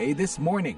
VOA This Morning.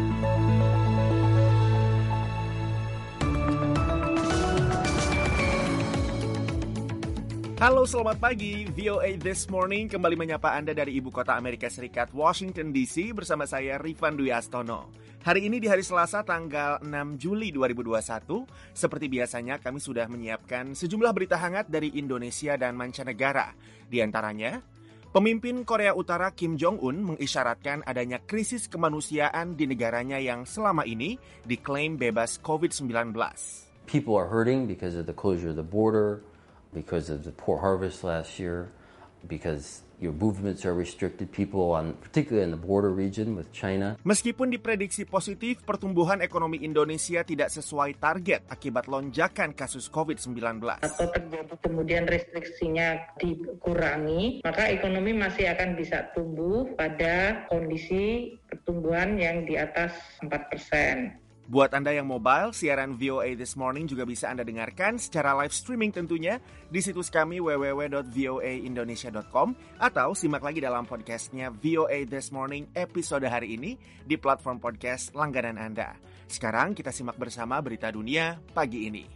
Halo, selamat pagi. VOA This Morning kembali menyapa Anda dari ibu kota Amerika Serikat, Washington DC, bersama saya Rifan Dwi Astono. Hari ini di hari Selasa tanggal 6 Juli 2021, seperti biasanya kami sudah menyiapkan sejumlah berita hangat dari Indonesia dan mancanegara. Di antaranya, pemimpin Korea Utara Kim Jong-un mengisyaratkan adanya krisis kemanusiaan di negaranya yang selama ini diklaim bebas COVID-19. People are hurting because of the closure of the border, because of the poor harvest last year, because your movements are restricted, people particularly in the border region with China. Meskipun diprediksi positif, pertumbuhan ekonomi Indonesia tidak sesuai target akibat lonjakan kasus COVID-19. Atau terjadi kemudian restriksinya dikurangi, maka ekonomi masih akan bisa tumbuh pada kondisi pertumbuhan yang di atas 4%. Buat Anda yang mobile, siaran VOA This Morning juga bisa Anda dengarkan secara live streaming tentunya di situs kami www.voaindonesia.com atau simak lagi dalam podcastnya VOA This Morning episode hari ini di platform podcast langganan Anda. Sekarang kita simak bersama berita dunia pagi ini.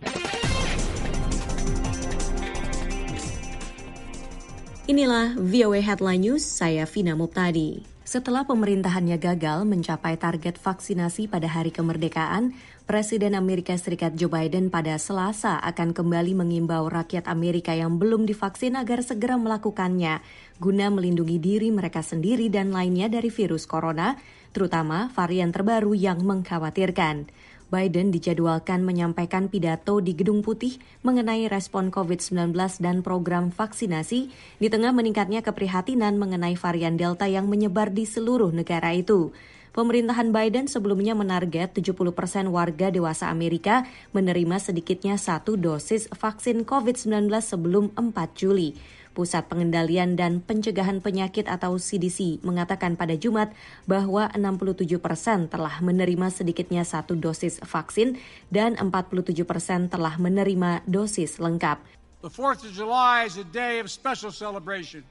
Inilah VOA Headline News, saya Vina Muptadi. Setelah pemerintahannya gagal mencapai target vaksinasi pada hari kemerdekaan, Presiden Amerika Serikat Joe Biden pada Selasa akan kembali mengimbau rakyat Amerika yang belum divaksin agar segera melakukannya, guna melindungi diri mereka sendiri dan lainnya dari virus corona, terutama varian terbaru yang mengkhawatirkan. Biden dijadwalkan menyampaikan pidato di Gedung Putih mengenai respon COVID-19 dan program vaksinasi di tengah meningkatnya keprihatinan mengenai varian Delta yang menyebar di seluruh negara itu. Pemerintahan Biden sebelumnya menarget 70% warga dewasa Amerika menerima sedikitnya 1 dosis vaksin COVID-19 sebelum 4 Juli. Pusat Pengendalian dan Pencegahan Penyakit atau CDC mengatakan pada Jumat bahwa 67% telah menerima sedikitnya 1 dosis vaksin dan 47% telah menerima dosis lengkap. The 4th of July is a day of special celebration,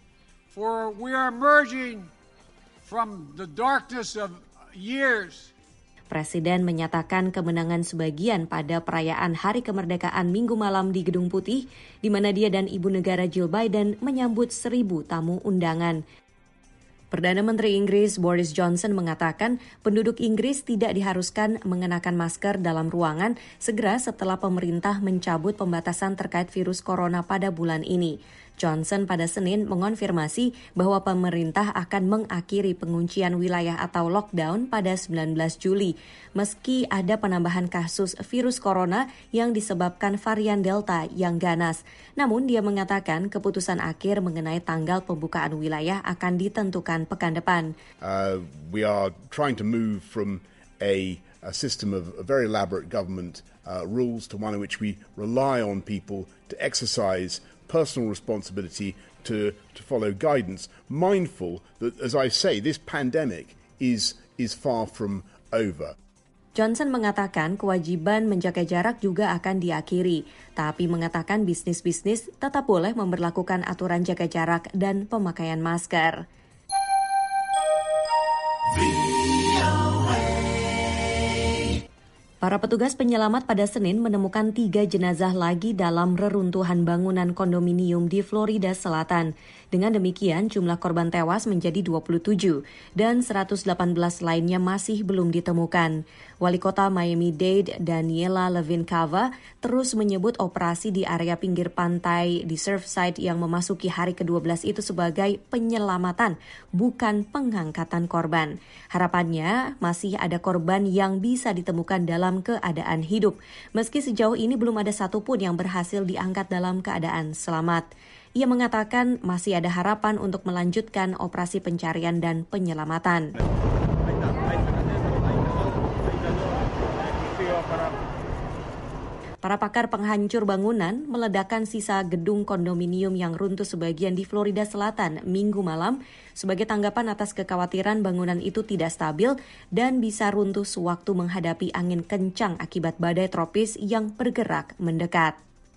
for we are emerging from the darkness of years. Presiden menyatakan kemenangan sebagian pada perayaan Hari Kemerdekaan Minggu malam di Gedung Putih, di mana dia dan Ibu Negara Jill Biden menyambut 1.000 tamu undangan. Perdana Menteri Inggris Boris Johnson mengatakan penduduk Inggris tidak diharuskan mengenakan masker dalam ruangan segera setelah pemerintah mencabut pembatasan terkait virus corona pada bulan ini. Johnson pada Senin mengonfirmasi bahwa pemerintah akan mengakhiri penguncian wilayah atau lockdown pada 19 Juli, meski ada penambahan kasus virus corona yang disebabkan varian Delta yang ganas. Namun dia mengatakan keputusan akhir mengenai tanggal pembukaan wilayah akan ditentukan pekan depan. We are trying to move from a system of very elaborate government rules to one in which we rely on people to exercise personal responsibility to follow guidance, mindful that, as I say, this pandemic is far from over. Johnson mengatakan kewajiban menjaga jarak juga akan diakhiri, tapi mengatakan bisnis-bisnis tetap boleh memberlakukan aturan jaga jarak dan pemakaian masker. Para petugas penyelamat pada Senin menemukan 3 jenazah lagi dalam reruntuhan bangunan kondominium di Florida Selatan. Dengan demikian, jumlah korban tewas menjadi 27 dan 118 lainnya masih belum ditemukan. Wali Kota Miami-Dade Daniela Levin Cava terus menyebut operasi di area pinggir pantai di Surfside yang memasuki hari ke-12 itu sebagai penyelamatan, bukan pengangkatan korban. Harapannya masih ada korban yang bisa ditemukan dalam keadaan hidup, meski sejauh ini belum ada satupun yang berhasil diangkat dalam keadaan selamat. Ia mengatakan masih ada harapan untuk melanjutkan operasi pencarian dan penyelamatan. Para pakar penghancur bangunan meledakkan sisa gedung kondominium yang runtuh sebagian di Florida Selatan Minggu malam sebagai tanggapan atas kekhawatiran bangunan itu tidak stabil dan bisa runtuh sewaktu menghadapi angin kencang akibat badai tropis yang bergerak mendekat.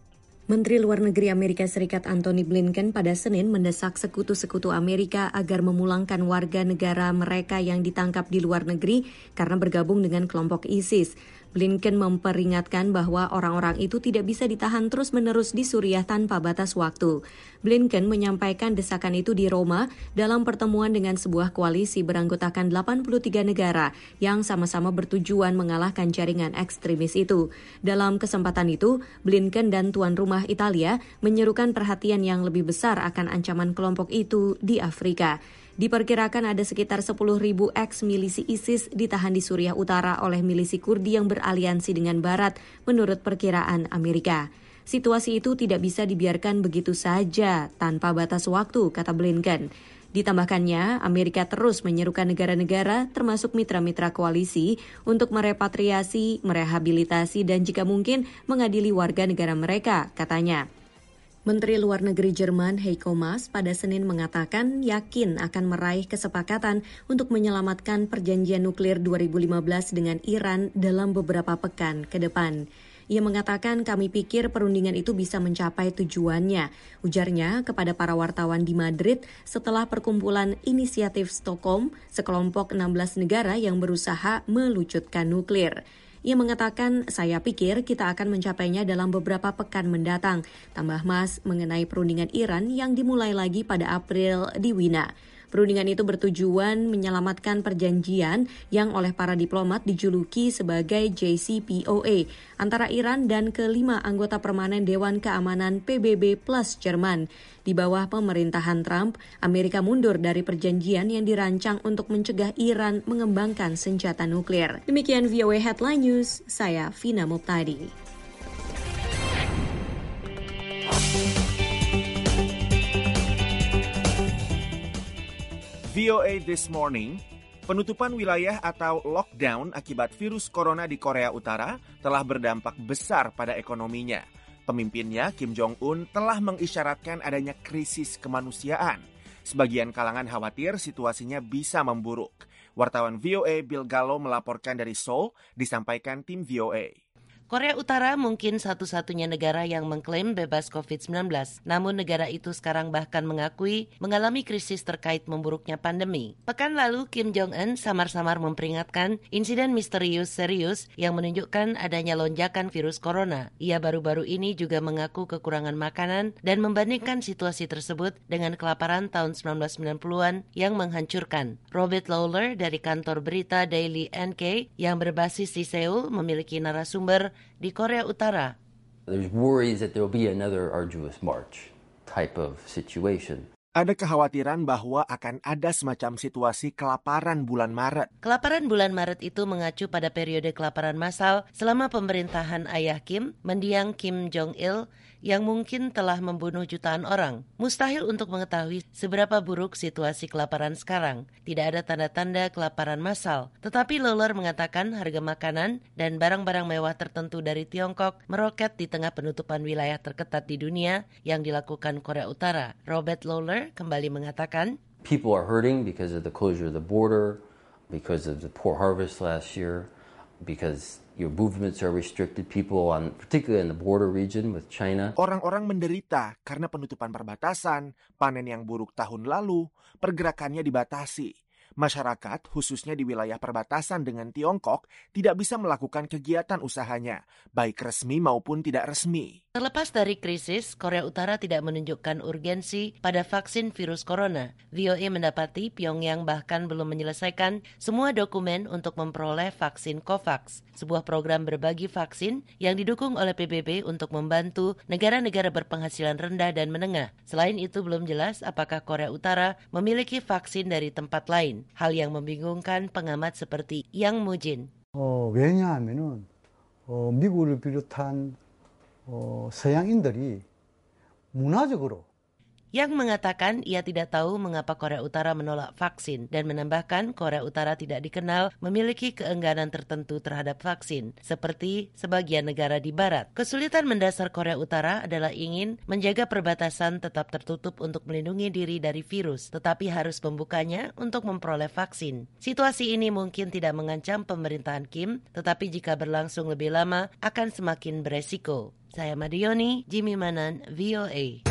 Menteri Luar Negeri Amerika Serikat Antony Blinken pada Senin mendesak sekutu-sekutu Amerika agar memulangkan warga negara mereka yang ditangkap di luar negeri karena bergabung dengan kelompok ISIS. Blinken memperingatkan bahwa orang-orang itu tidak bisa ditahan terus-menerus di Suriah tanpa batas waktu. Blinken menyampaikan desakan itu di Roma dalam pertemuan dengan sebuah koalisi beranggotakan 83 negara yang sama-sama bertujuan mengalahkan jaringan ekstremis itu. Dalam kesempatan itu, Blinken dan tuan rumah Italia menyerukan perhatian yang lebih besar akan ancaman kelompok itu di Afrika. Diperkirakan ada sekitar 10.000 ex-milisi ISIS ditahan di Suriah Utara oleh milisi Kurdi yang beraliansi dengan Barat, menurut perkiraan Amerika. Situasi itu tidak bisa dibiarkan begitu saja tanpa batas waktu, kata Blinken. Ditambahkannya, Amerika terus menyerukan negara-negara termasuk mitra-mitra koalisi untuk merepatriasi, merehabilitasi, dan jika mungkin mengadili warga negara mereka, katanya. Menteri Luar Negeri Jerman Heiko Maas pada Senin mengatakan yakin akan meraih kesepakatan untuk menyelamatkan perjanjian nuklir 2015 dengan Iran dalam beberapa pekan ke depan. Ia mengatakan kami pikir perundingan itu bisa mencapai tujuannya, ujarnya kepada para wartawan di Madrid setelah perkumpulan Inisiatif Stockholm, sekelompok 16 negara yang berusaha melucutkan nuklir. Ia mengatakan, saya pikir kita akan mencapainya dalam beberapa pekan mendatang. Tambah Maas mengenai perundingan Iran yang dimulai lagi pada April di Wina. Perundingan itu bertujuan menyelamatkan perjanjian yang oleh para diplomat dijuluki sebagai JCPOA antara Iran dan kelima anggota permanen Dewan Keamanan PBB plus Jerman. Di bawah pemerintahan Trump, Amerika mundur dari perjanjian yang dirancang untuk mencegah Iran mengembangkan senjata nuklir. Demikian VOA Headline News, saya Vina Muptadi. VOA This Morning, penutupan wilayah atau lockdown akibat virus corona di Korea Utara telah berdampak besar pada ekonominya. Pemimpinnya, Kim Jong-un, telah mengisyaratkan adanya krisis kemanusiaan. Sebagian kalangan khawatir situasinya bisa memburuk. Wartawan VOA Bill Gallo melaporkan dari Seoul, disampaikan tim VOA. Korea Utara mungkin satu-satunya negara yang mengklaim bebas COVID-19. Namun negara itu sekarang bahkan mengakui mengalami krisis terkait memburuknya pandemi. Pekan lalu Kim Jong-un samar-samar memperingatkan insiden misterius serius yang menunjukkan adanya lonjakan virus corona. Ia baru-baru ini juga mengaku kekurangan makanan dan membandingkan situasi tersebut dengan kelaparan tahun 1990-an yang menghancurkan. Robert Lawler dari kantor berita Daily NK yang berbasis di Seoul memiliki narasumber di Korea Utara. There's worries that there will be another arduous March type of situation. Ada kekhawatiran bahwa akan ada semacam situasi kelaparan bulan Maret. Kelaparan bulan Maret itu mengacu pada periode kelaparan massal selama pemerintahan ayah Kim, mendiang Kim Jong-il, yang mungkin telah membunuh jutaan orang. Mustahil untuk mengetahui seberapa buruk situasi kelaparan sekarang. Tidak ada tanda-tanda kelaparan massal. Tetapi Lawler mengatakan harga makanan dan barang-barang mewah tertentu dari Tiongkok meroket di tengah penutupan wilayah terketat di dunia yang dilakukan Korea Utara. Robert Lawler kembali mengatakan, People are hurting because of the closure of the border, because of the poor harvest last year, because your movements are restricted, people particularly in the border region with China. Orang-orang menderita karena penutupan perbatasan, panen yang buruk tahun lalu, pergerakannya dibatasi. Masyarakat, khususnya di wilayah perbatasan dengan Tiongkok, tidak bisa melakukan kegiatan usahanya, baik resmi maupun tidak resmi. Terlepas dari krisis, Korea Utara tidak menunjukkan urgensi pada vaksin virus corona. VOA mendapati Pyongyang bahkan belum menyelesaikan semua dokumen untuk memperoleh vaksin COVAX, sebuah program berbagi vaksin yang didukung oleh PBB untuk membantu negara-negara berpenghasilan rendah dan menengah. Selain itu, belum jelas apakah Korea Utara memiliki vaksin dari tempat lain. Hal yang membingungkan pengamat seperti Yang Mujin. 왜냐하면은 미국을 비롯한 서양인들이 문화적으로 Yang mengatakan ia tidak tahu mengapa Korea Utara menolak vaksin dan menambahkan Korea Utara tidak dikenal memiliki keengganan tertentu terhadap vaksin, seperti sebagian negara di Barat. Kesulitan mendasar Korea Utara adalah ingin menjaga perbatasan tetap tertutup untuk melindungi diri dari virus, tetapi harus membukanya untuk memperoleh vaksin. Situasi ini mungkin tidak mengancam pemerintahan Kim, tetapi jika berlangsung lebih lama akan semakin beresiko. Saya Madioni, Jimmy Manan, VOA.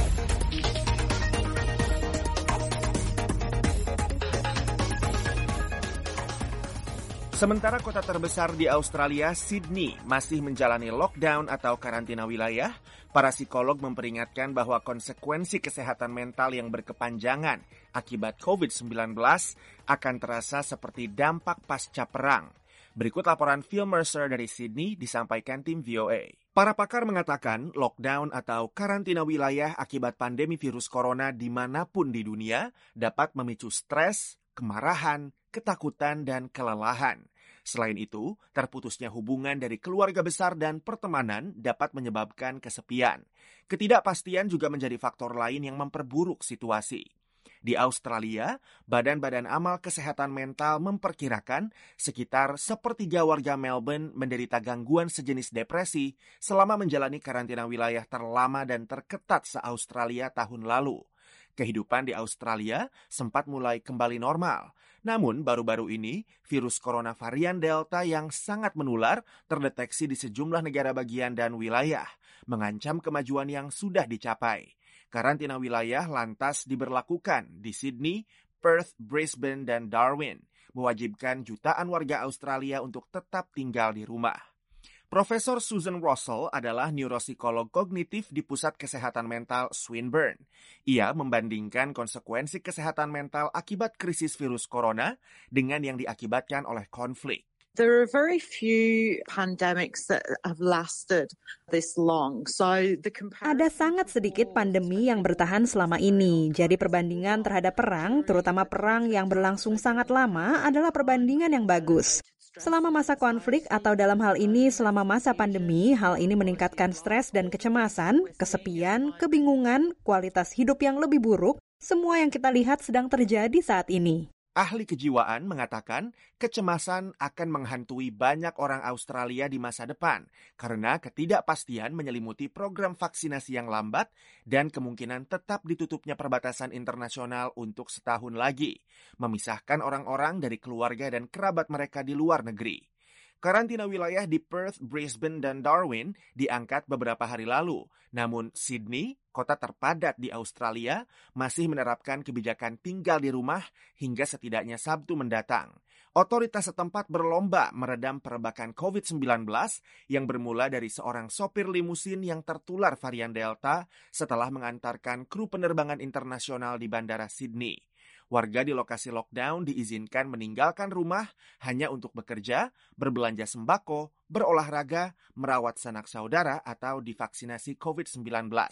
Sementara kota terbesar di Australia, Sydney, masih menjalani lockdown atau karantina wilayah, para psikolog memperingatkan bahwa konsekuensi kesehatan mental yang berkepanjangan akibat COVID-19 akan terasa seperti dampak pasca perang. Berikut laporan Phil Mercer dari Sydney disampaikan tim VOA. Para pakar mengatakan lockdown atau karantina wilayah akibat pandemi virus corona dimanapun di dunia dapat memicu stres, kemarahan, ketakutan, dan kelelahan. Selain itu, terputusnya hubungan dari keluarga besar dan pertemanan dapat menyebabkan kesepian. Ketidakpastian juga menjadi faktor lain yang memperburuk situasi. Di Australia, Badan Amal Kesehatan Mental memperkirakan sekitar 1/3 warga Melbourne menderita gangguan sejenis depresi selama menjalani karantina wilayah terlama dan terketat se-Australia tahun lalu. Kehidupan di Australia sempat mulai kembali normal. Namun, baru-baru ini, virus corona varian Delta yang sangat menular terdeteksi di sejumlah negara bagian dan wilayah, mengancam kemajuan yang sudah dicapai. Karantina wilayah lantas diberlakukan di Sydney, Perth, Brisbane, dan Darwin, mewajibkan jutaan warga Australia untuk tetap tinggal di rumah. Profesor Susan Russell adalah neuropsikolog kognitif di Pusat Kesehatan Mental Swinburne. Ia membandingkan konsekuensi kesehatan mental akibat krisis virus corona dengan yang diakibatkan oleh konflik. There are very few pandemics that have lasted this long. So the Ada sangat sedikit pandemi yang bertahan selama ini. Jadi perbandingan terhadap perang, terutama perang yang berlangsung sangat lama, adalah perbandingan yang bagus. Selama masa konflik atau dalam hal ini selama masa pandemi, hal ini meningkatkan stres dan kecemasan, kesepian, kebingungan, kualitas hidup yang lebih buruk, semua yang kita lihat sedang terjadi saat ini. Ahli kejiwaan mengatakan kecemasan akan menghantui banyak orang Australia di masa depan karena ketidakpastian menyelimuti program vaksinasi yang lambat dan kemungkinan tetap ditutupnya perbatasan internasional untuk setahun lagi, memisahkan orang-orang dari keluarga dan kerabat mereka di luar negeri. Karantina wilayah di Perth, Brisbane, dan Darwin diangkat beberapa hari lalu. Namun Sydney, kota terpadat di Australia, masih menerapkan kebijakan tinggal di rumah hingga setidaknya Sabtu mendatang. Otoritas setempat berlomba meredam perebakan COVID-19 yang bermula dari seorang sopir limusin yang tertular varian Delta setelah mengantarkan kru penerbangan internasional di Bandara Sydney. Warga di lokasi lockdown diizinkan meninggalkan rumah hanya untuk bekerja, berbelanja sembako, berolahraga, merawat sanak saudara, atau divaksinasi COVID-19.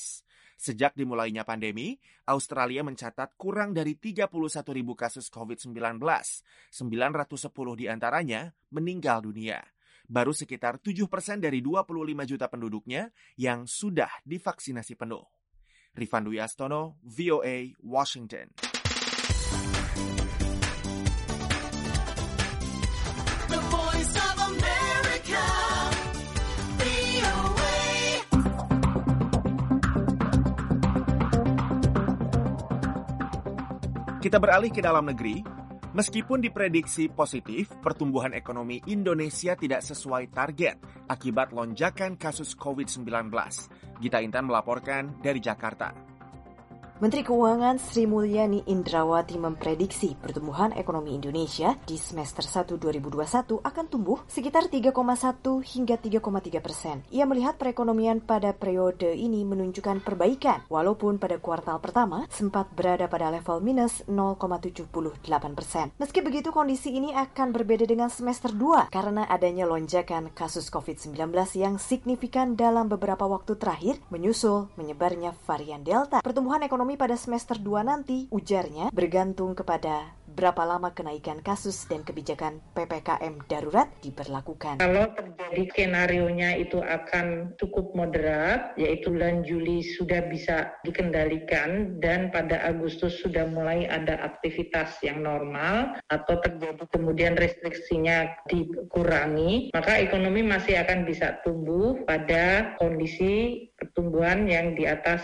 Sejak dimulainya pandemi, Australia mencatat kurang dari 31.000 kasus COVID-19. 910 diantaranya meninggal dunia. Baru sekitar 7% dari 25 juta penduduknya yang sudah divaksinasi penuh. Rifan Dwi Astono, VOA, Washington. Kita beralih ke dalam negeri. Meskipun diprediksi positif, pertumbuhan ekonomi Indonesia tidak sesuai target akibat lonjakan kasus COVID-19. Gita Intan melaporkan dari Jakarta. Menteri Keuangan Sri Mulyani Indrawati memprediksi pertumbuhan ekonomi Indonesia di semester 1 2021 akan tumbuh sekitar 3,1 hingga 3,3%. Ia melihat perekonomian pada periode ini menunjukkan perbaikan, walaupun pada kuartal pertama sempat berada pada level minus 0,78%. Meski begitu, kondisi ini akan berbeda dengan semester 2 karena adanya lonjakan kasus COVID-19 yang signifikan dalam beberapa waktu terakhir menyusul menyebarnya varian Delta. Pertumbuhan ekonomi pada semester 2 nanti, ujarnya, bergantung kepada berapa lama kenaikan kasus dan kebijakan PPKM darurat diberlakukan. Kalau terjadi skenarionya itu akan cukup moderat, yaitu bulan Juli sudah bisa dikendalikan dan pada Agustus sudah mulai ada aktivitas yang normal atau terjadi kemudian restriksinya dikurangi, maka ekonomi masih akan bisa tumbuh pada kondisi pertumbuhan pertumbuhan yang di atas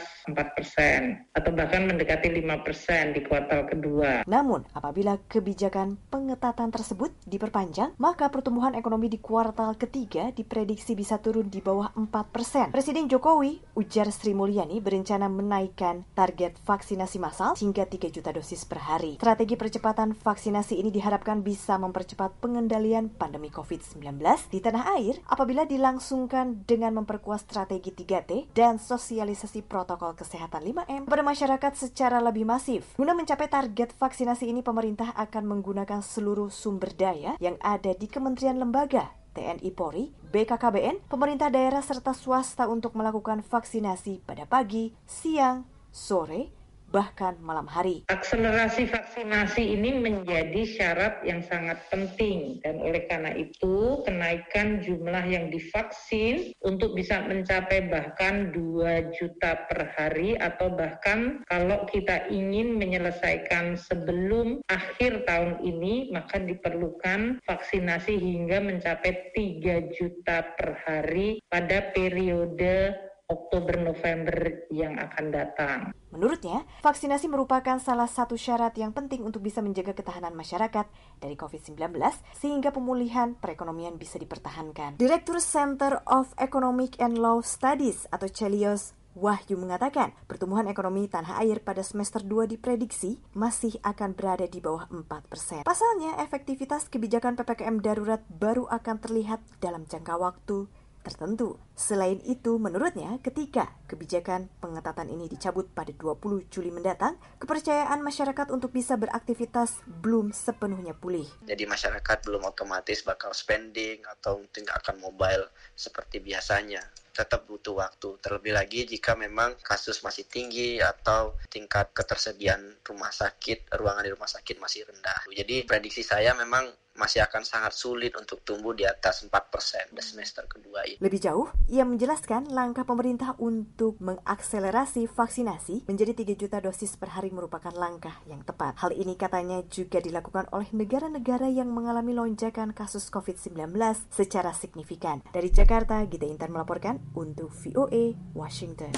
4% atau bahkan mendekati 5% di kuartal kedua. Namun, apabila kebijakan pengetatan tersebut diperpanjang, maka pertumbuhan ekonomi di kuartal ketiga diprediksi bisa turun di bawah 4%. Presiden Jokowi, ujar Sri Mulyani, berencana menaikkan target vaksinasi massal hingga 3 juta dosis per hari. Strategi percepatan vaksinasi ini diharapkan bisa mempercepat pengendalian pandemi COVID-19 di tanah air apabila dilangsungkan dengan memperkuat strategi 3T dan sosialisasi protokol kesehatan 5M kepada masyarakat secara lebih masif. Guna mencapai target vaksinasi ini, pemerintah akan menggunakan seluruh sumber daya yang ada di kementerian lembaga, TNI Polri, BKKBN, pemerintah daerah serta swasta untuk melakukan vaksinasi pada pagi, siang, sore, bahkan malam hari. Akselerasi vaksinasi ini menjadi syarat yang sangat penting dan oleh karena itu kenaikan jumlah yang divaksin untuk bisa mencapai bahkan 2 juta per hari atau bahkan kalau kita ingin menyelesaikan sebelum akhir tahun ini maka diperlukan vaksinasi hingga mencapai 3 juta per hari pada periode Oktober-November yang akan datang. Menurutnya, vaksinasi merupakan salah satu syarat yang penting untuk bisa menjaga ketahanan masyarakat dari COVID-19 sehingga pemulihan perekonomian bisa dipertahankan. Direktur Center of Economic and Law Studies atau CELIOS, Wahyu mengatakan, pertumbuhan ekonomi tanah air pada semester 2 diprediksi masih akan berada di bawah 4%. Pasalnya, efektivitas kebijakan PPKM darurat baru akan terlihat dalam jangka waktu tertentu. Selain itu, menurutnya, ketika kebijakan pengetatan ini dicabut pada 20 Juli mendatang, kepercayaan masyarakat untuk bisa beraktivitas belum sepenuhnya pulih. Jadi masyarakat belum otomatis bakal spending atau mungkin akan mobile seperti biasanya. Tetap butuh waktu. Terlebih lagi jika memang kasus masih tinggi atau tingkat ketersediaan rumah sakit, ruangan di rumah sakit masih rendah. Jadi prediksi saya memang masih akan sangat sulit untuk tumbuh di atas 4% di semester kedua ini. Lebih jauh, ia menjelaskan langkah pemerintah untuk mengakselerasi vaksinasi menjadi 3 juta dosis per hari merupakan langkah yang tepat. Hal ini katanya juga dilakukan oleh negara-negara yang mengalami lonjakan kasus COVID-19 secara signifikan. Dari Jakarta, Gita Intan melaporkan untuk VOA Washington.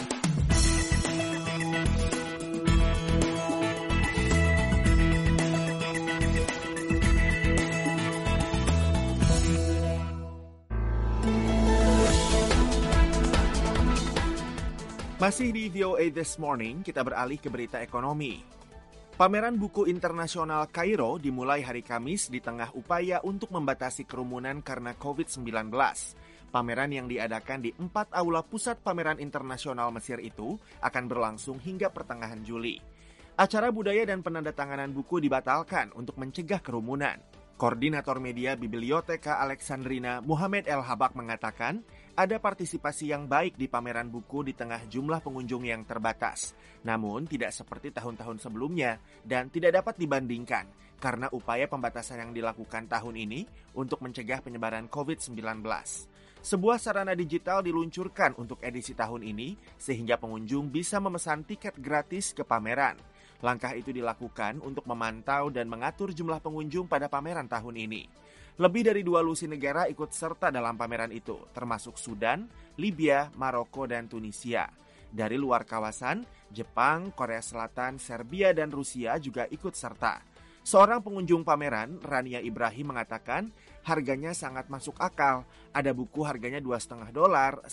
Masih di VOA This Morning, kita beralih ke berita ekonomi. Pameran buku internasional Kairo dimulai hari Kamis di tengah upaya untuk membatasi kerumunan karena COVID-19. Pameran yang diadakan di 4 aula pusat pameran internasional Mesir itu akan berlangsung hingga pertengahan Juli. Acara budaya dan penandatanganan buku dibatalkan untuk mencegah kerumunan. Koordinator Media Biblioteka Alexandrina, Muhammad El Habak mengatakan, ada partisipasi yang baik di pameran buku di tengah jumlah pengunjung yang terbatas. Namun tidak seperti tahun-tahun sebelumnya dan tidak dapat dibandingkan karena upaya pembatasan yang dilakukan tahun ini untuk mencegah penyebaran COVID-19. Sebuah sarana digital diluncurkan untuk edisi tahun ini sehingga pengunjung bisa memesan tiket gratis ke pameran. Langkah itu dilakukan untuk memantau dan mengatur jumlah pengunjung pada pameran tahun ini. Lebih dari 2 lusi negara ikut serta dalam pameran itu, termasuk Sudan, Libya, Maroko, dan Tunisia. Dari luar kawasan, Jepang, Korea Selatan, Serbia, dan Rusia juga ikut serta. Seorang pengunjung pameran, Rania Ibrahim, mengatakan harganya sangat masuk akal. Ada buku harganya $2,5, $1,9,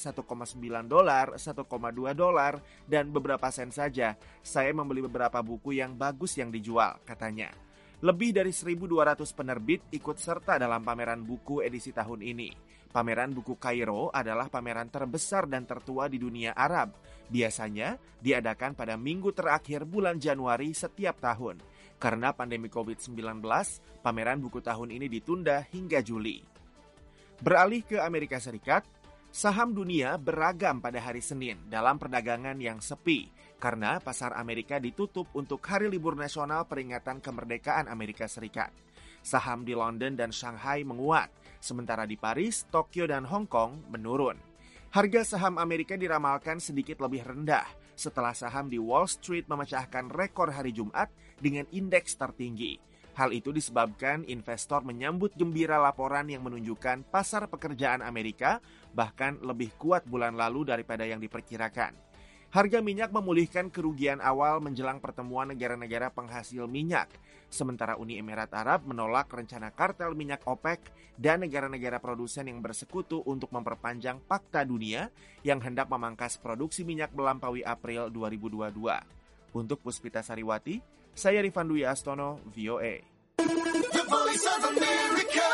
$1,2, dan beberapa sen saja. Saya membeli beberapa buku yang bagus yang dijual, katanya. Lebih dari 1.200 penerbit ikut serta dalam pameran buku edisi tahun ini. Pameran buku Kairo adalah pameran terbesar dan tertua di dunia Arab. Biasanya diadakan pada minggu terakhir bulan Januari setiap tahun. Karena pandemi COVID-19, pameran buku tahun ini ditunda hingga Juli. Beralih ke Amerika Serikat, saham dunia beragam pada hari Senin dalam perdagangan yang sepi karena pasar Amerika ditutup untuk hari libur nasional peringatan kemerdekaan Amerika Serikat. Saham di London dan Shanghai menguat, sementara di Paris, Tokyo, dan Hong Kong menurun. Harga saham Amerika diramalkan sedikit lebih rendah setelah saham di Wall Street memecahkan rekor hari Jumat dengan indeks tertinggi. Hal itu disebabkan investor menyambut gembira laporan yang menunjukkan pasar pekerjaan Amerika bahkan lebih kuat bulan lalu daripada yang diperkirakan. Harga minyak memulihkan kerugian awal menjelang pertemuan negara-negara penghasil minyak. Sementara Uni Emirat Arab menolak rencana kartel minyak OPEC dan negara-negara produsen yang bersekutu untuk memperpanjang Pakta Dunia yang hendak memangkas produksi minyak melampaui April 2022. Untuk Puspita Sariwati, saya Rifan Dwi Astono, VOA. The Voice of America,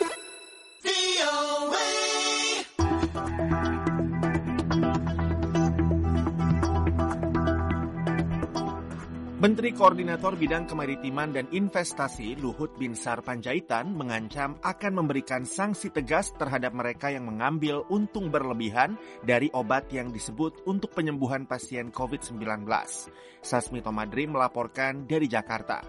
VOA. Menteri Koordinator Bidang Kemaritiman dan Investasi Luhut Binsar Panjaitan mengancam akan memberikan sanksi tegas terhadap mereka yang mengambil untung berlebihan dari obat yang disebut untuk penyembuhan pasien COVID-19. Sasmito Madri melaporkan dari Jakarta.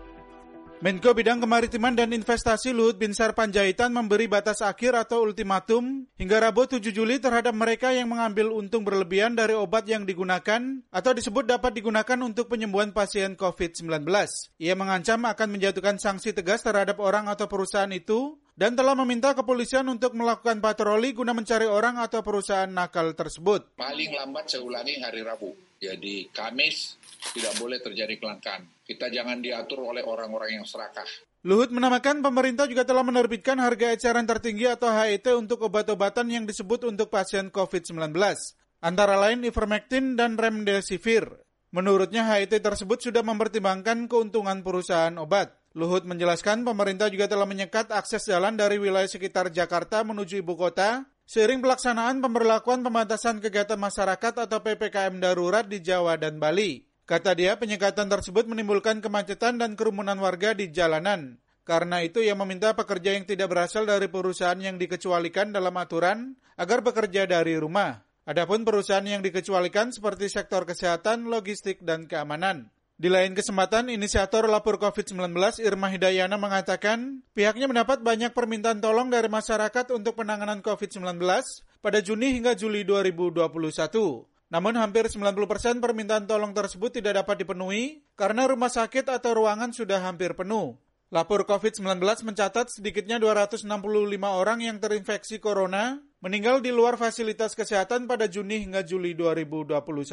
Menko Bidang Kemaritiman dan Investasi Luhut Binsar Panjaitan memberi batas akhir atau ultimatum hingga Rabu 7 Juli terhadap mereka yang mengambil untung berlebihan dari obat yang digunakan atau disebut dapat digunakan untuk penyembuhan pasien COVID-19. Ia mengancam akan menjatuhkan sanksi tegas terhadap orang atau perusahaan itu dan telah meminta kepolisian untuk melakukan patroli guna mencari orang atau perusahaan nakal tersebut. Paling lambat saya ulangi hari Rabu. Jadi Kamis tidak boleh terjadi kelangkaan. Kita jangan diatur oleh orang-orang yang serakah. Luhut menambahkan pemerintah juga telah menerbitkan harga eceran tertinggi atau HET untuk obat-obatan yang disebut untuk pasien COVID-19. Antara lain Ivermectin dan Remdesivir. Menurutnya HET tersebut sudah mempertimbangkan keuntungan perusahaan obat. Luhut menjelaskan pemerintah juga telah menyekat akses jalan dari wilayah sekitar Jakarta menuju ibu kota seiring pelaksanaan pemberlakuan pembatasan kegiatan masyarakat atau PPKM darurat di Jawa dan Bali. Kata dia, penyekatan tersebut menimbulkan kemacetan dan kerumunan warga di jalanan. Karena itu, ia meminta pekerja yang tidak berasal dari perusahaan yang dikecualikan dalam aturan agar bekerja dari rumah. Adapun perusahaan yang dikecualikan seperti sektor kesehatan, logistik, dan keamanan. Di lain kesempatan, inisiator lapor COVID-19 Irma Hidayana mengatakan pihaknya mendapat banyak permintaan tolong dari masyarakat untuk penanganan COVID-19 pada Juni hingga Juli 2021. Namun hampir 90% permintaan tolong tersebut tidak dapat dipenuhi karena rumah sakit atau ruangan sudah hampir penuh. Lapor COVID-19 mencatat sedikitnya 265 orang yang terinfeksi corona meninggal di luar fasilitas kesehatan pada Juni hingga Juli 2021.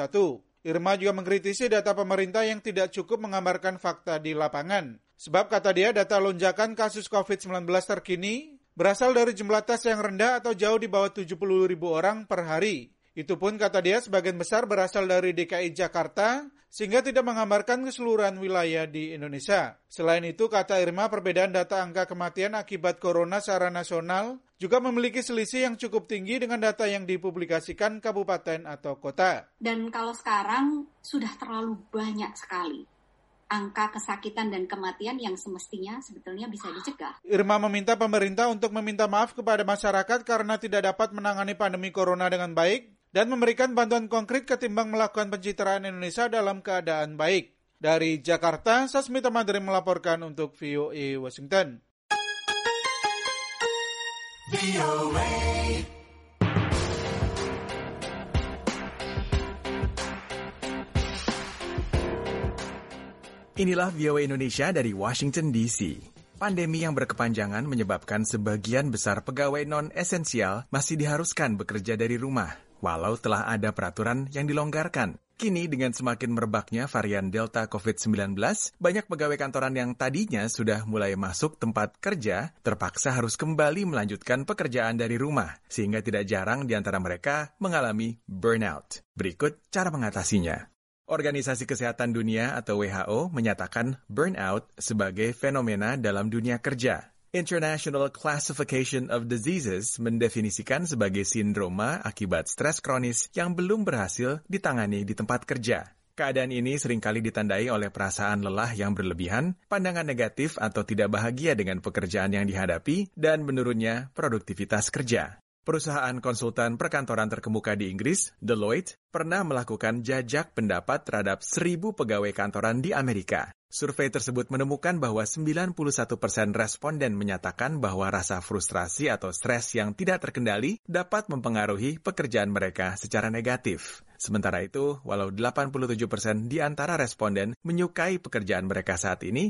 Irma juga mengkritisi data pemerintah yang tidak cukup menggambarkan fakta di lapangan. Sebab kata dia data lonjakan kasus COVID-19 terkini berasal dari jumlah tes yang rendah atau jauh di bawah 70.000 orang per hari. Itu pun kata dia sebagian besar berasal dari DKI Jakarta sehingga tidak menggambarkan keseluruhan wilayah di Indonesia. Selain itu, kata Irma, perbedaan data angka kematian akibat corona secara nasional juga memiliki selisih yang cukup tinggi dengan data yang dipublikasikan kabupaten atau kota. Dan kalau sekarang sudah terlalu banyak sekali angka kesakitan dan kematian yang semestinya sebetulnya bisa dicegah. Irma meminta pemerintah untuk meminta maaf kepada masyarakat karena tidak dapat menangani pandemi corona dengan baik dan memberikan bantuan konkret ketimbang melakukan pencitraan Indonesia dalam keadaan baik. Dari Jakarta, Sasmita Madri melaporkan untuk VOA Washington. VOA. Inilah VOA Indonesia dari Washington DC. Pandemi yang berkepanjangan menyebabkan sebagian besar pegawai non-esensial masih diharuskan bekerja dari rumah, walau telah ada peraturan yang dilonggarkan. Kini dengan semakin merebaknya varian Delta COVID-19, banyak pegawai kantoran yang tadinya sudah mulai masuk tempat kerja terpaksa harus kembali melanjutkan pekerjaan dari rumah, sehingga tidak jarang di antara mereka mengalami burnout. Berikut cara mengatasinya. Organisasi Kesehatan Dunia atau WHO menyatakan burnout sebagai fenomena dalam dunia kerja. International Classification of Diseases mendefinisikan sebagai sindroma akibat stres kronis yang belum berhasil ditangani di tempat kerja. Keadaan ini seringkali ditandai oleh perasaan lelah yang berlebihan, pandangan negatif atau tidak bahagia dengan pekerjaan yang dihadapi, dan menurunnya produktivitas kerja. Perusahaan konsultan perkantoran terkemuka di Inggris, Deloitte, pernah melakukan jajak pendapat terhadap 1.000 pegawai kantoran di Amerika. Survei tersebut menemukan bahwa 91% responden menyatakan bahwa rasa frustrasi atau stres yang tidak terkendali dapat mempengaruhi pekerjaan mereka secara negatif. Sementara itu, walau 87% di antara responden menyukai pekerjaan mereka saat ini,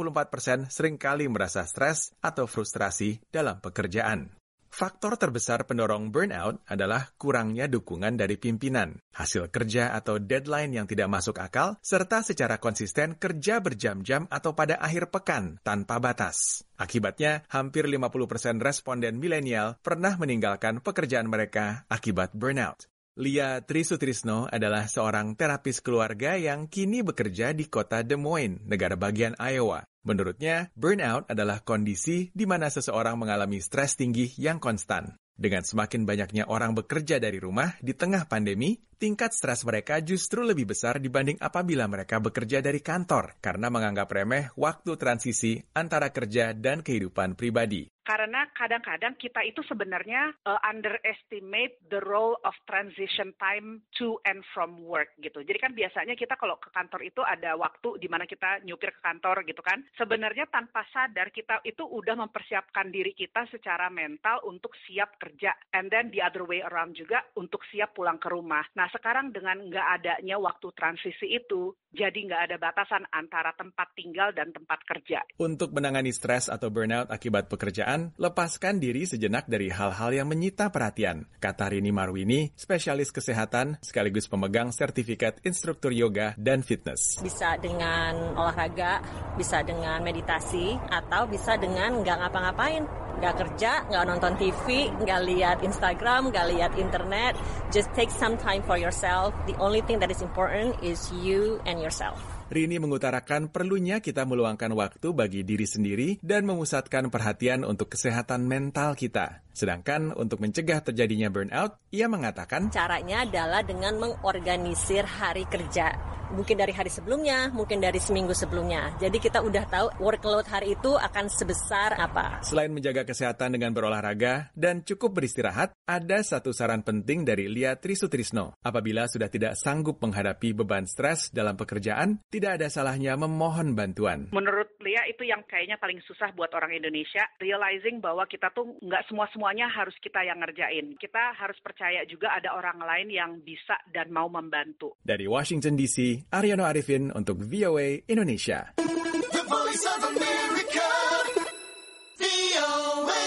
64% seringkali merasa stres atau frustrasi dalam pekerjaan. Faktor terbesar pendorong burnout adalah kurangnya dukungan dari pimpinan, hasil kerja atau deadline yang tidak masuk akal, serta secara konsisten kerja berjam-jam atau pada akhir pekan tanpa batas. Akibatnya, hampir 50% responden milenial pernah meninggalkan pekerjaan mereka akibat burnout. Lia Trisutrisno adalah seorang terapis keluarga yang kini bekerja di kota Des Moines, negara bagian Iowa. Menurutnya, burnout adalah kondisi di mana seseorang mengalami stres tinggi yang konstan. Dengan semakin banyaknya orang bekerja dari rumah di tengah pandemi, tingkat stres mereka justru lebih besar dibanding apabila mereka bekerja dari kantor karena menganggap remeh waktu transisi antara kerja dan kehidupan pribadi. Karena kadang-kadang kita itu sebenarnya underestimate the role of transition time to and from work gitu. Jadi kan biasanya kita kalau ke kantor itu ada waktu di mana kita nyupir ke kantor gitu kan. Sebenarnya tanpa sadar kita itu udah mempersiapkan diri kita secara mental untuk siap kerja. And then the other way around juga untuk siap pulang ke rumah. Nah sekarang dengan nggak adanya waktu transisi itu, jadi nggak ada batasan antara tempat tinggal dan tempat kerja. Untuk menangani stres atau burnout akibat pekerjaan, lepaskan diri sejenak dari hal-hal yang menyita perhatian, kata Rini Marwini, spesialis kesehatan sekaligus pemegang sertifikat instruktur yoga dan fitness. Bisa dengan olahraga, bisa dengan meditasi, atau bisa dengan nggak ngapa-ngapain. Nggak kerja, nggak nonton TV, nggak lihat Instagram, nggak lihat internet. Just take some time for yourself. The only thing that is important is you and yourself. Rini mengutarakan perlunya kita meluangkan waktu bagi diri sendiri dan memusatkan perhatian untuk kesehatan mental kita. Sedangkan untuk mencegah terjadinya burnout, ia mengatakan caranya adalah dengan mengorganisir hari kerja. Mungkin dari hari sebelumnya, mungkin dari seminggu sebelumnya. Jadi kita udah tahu workload hari itu akan sebesar apa. Selain menjaga kesehatan dengan berolahraga dan cukup beristirahat, ada satu saran penting dari Lia Trisutrisno. Apabila sudah tidak sanggup menghadapi beban stres dalam pekerjaan, tidak ada salahnya memohon bantuan. Menurut Lia itu yang kayaknya paling susah buat orang Indonesia, realizing bahwa kita tuh nggak semuanya harus kita yang ngerjain. Kita harus percaya juga ada orang lain yang bisa dan mau membantu. Dari Washington DC, Aryono Arifin untuk VOA Indonesia. The Voice of America, VOA.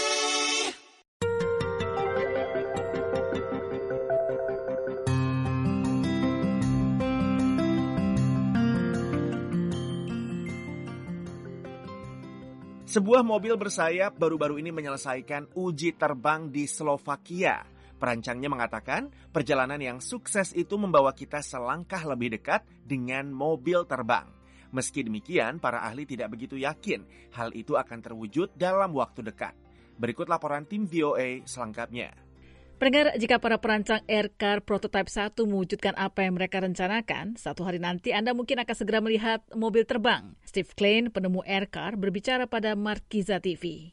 Sebuah mobil bersayap baru-baru ini menyelesaikan uji terbang di Slovakia. Perancangnya mengatakan, perjalanan yang sukses itu membawa kita selangkah lebih dekat dengan mobil terbang. Meski demikian, para ahli tidak begitu yakin hal itu akan terwujud dalam waktu dekat. Berikut laporan tim VOA selengkapnya. Pendengar, jika para perancang Aircar Prototype 1 mewujudkan apa yang mereka rencanakan, satu hari nanti Anda mungkin akan segera melihat mobil terbang. Steve Klein, penemu Aircar, berbicara pada Markiza TV.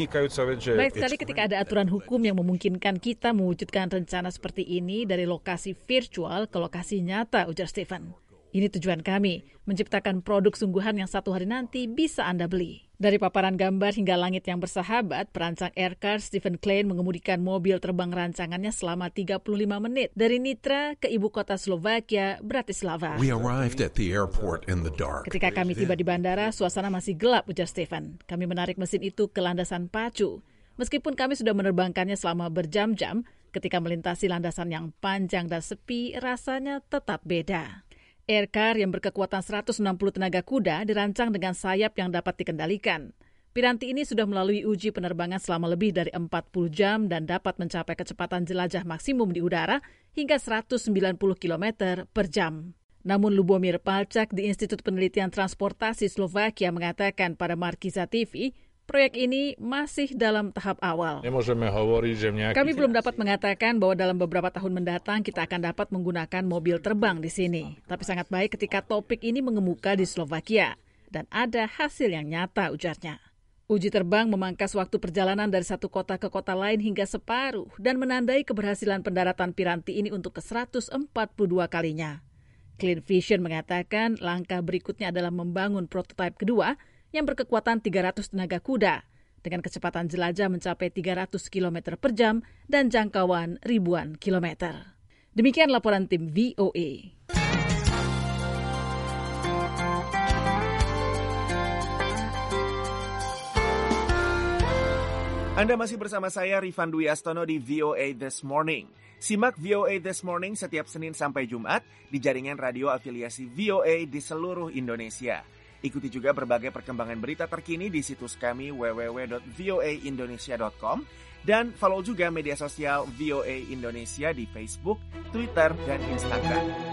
Baik sekali ketika ada aturan hukum yang memungkinkan kita mewujudkan rencana seperti ini dari lokasi virtual ke lokasi nyata, ujar Stephen. Ini tujuan kami, menciptakan produk sungguhan yang satu hari nanti bisa Anda beli. Dari paparan gambar hingga langit yang bersahabat, perancang Aircar Stephen Klein mengemudikan mobil terbang rancangannya selama 35 menit dari Nitra ke ibu kota Slovakia, Bratislava. We arrived at the airport in the dark. Ketika kami tiba di bandara, suasana masih gelap, ujar Stephen. Kami menarik mesin itu ke landasan pacu. Meskipun kami sudah menerbangkannya selama berjam-jam, ketika melintasi landasan yang panjang dan sepi, rasanya tetap beda. Aircar yang berkekuatan 160 tenaga kuda dirancang dengan sayap yang dapat dikendalikan. Piranti ini sudah melalui uji penerbangan selama lebih dari 40 jam dan dapat mencapai kecepatan jelajah maksimum di udara hingga 190 km per jam. Namun Lubomir Palčák di Institut Penelitian Transportasi Slovakia mengatakan pada Markiza TV, proyek ini masih dalam tahap awal. Kami belum dapat mengatakan bahwa dalam beberapa tahun mendatang kita akan dapat menggunakan mobil terbang di sini. Tapi sangat baik ketika topik ini mengemuka di Slovakia. Dan ada hasil yang nyata, ujarnya. Uji terbang memangkas waktu perjalanan dari satu kota ke kota lain hingga separuh dan menandai keberhasilan pendaratan piranti ini untuk ke-142 kalinya. Clean Vision mengatakan langkah berikutnya adalah membangun prototipe kedua yang berkekuatan 300 tenaga kuda dengan kecepatan jelajah mencapai 300 km per jam dan jangkauan ribuan kilometer. Demikian laporan tim VOA. Anda masih bersama saya, Rifan Dwi Astono, di VOA This Morning. Simak VOA This Morning setiap Senin sampai Jumat di jaringan radio afiliasi VOA di seluruh Indonesia. Ikuti juga berbagai perkembangan berita terkini di situs kami www.voaindonesia.com dan follow juga media sosial VOA Indonesia di Facebook, Twitter, dan Instagram.